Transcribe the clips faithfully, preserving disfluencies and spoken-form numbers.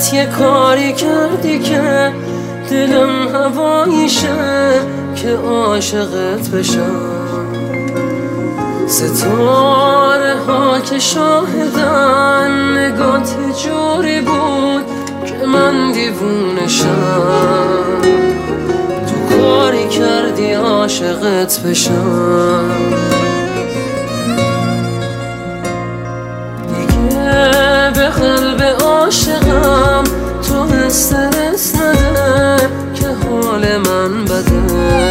خودت یه کاری کردی که دلم هواییشه که عاشقت بشم. ستاره ها که شاهدن نگات یه جوری بود که من دیوونشم. تو کاری کردی عاشقت بشم. دیگه به قلب عاشقم تو استرس نده که حال من بده.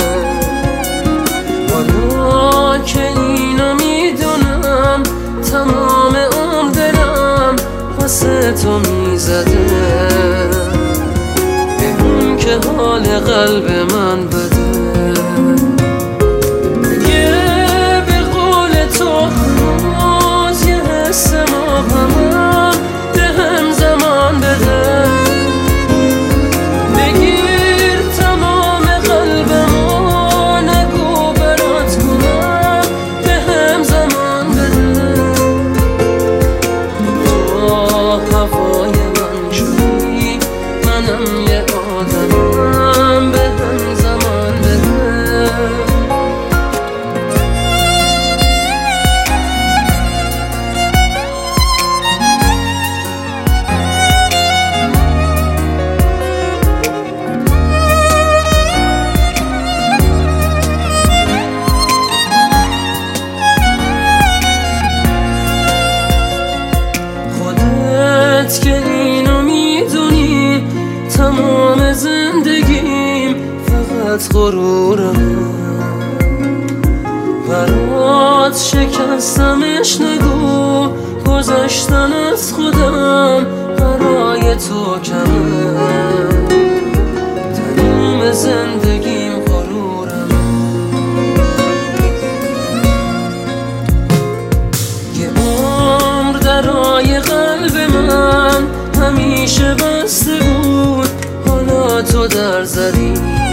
حالا که اینو میدونم تمام عمر دلم واسه تو میزده، به اون که حال قلب من بده. دیگه به قول تو هنوز یه حس مبهمم بهم زمان بده. بگیر تمام قلبمو نگو برات کنم بهم زمان بده. تو هوای من شدی منم یه آدمم بهم زمان بده. خودت که اینو میدونی تمام زندگیم فقط غرورمه. برات شکستمش نگو گذشتن از خودم برای تو کمه. تمام زندگیم غرورمه. یه عمر درای قلب من همیشه بسته بود، حالا تو در زدی.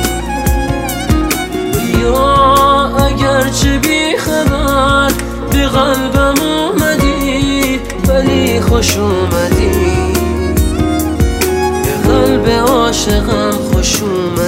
بیا اگرچه بی خبر به قلبم اومدی ولی خوش اومدی. به قلب عاشقم خوش اومدی.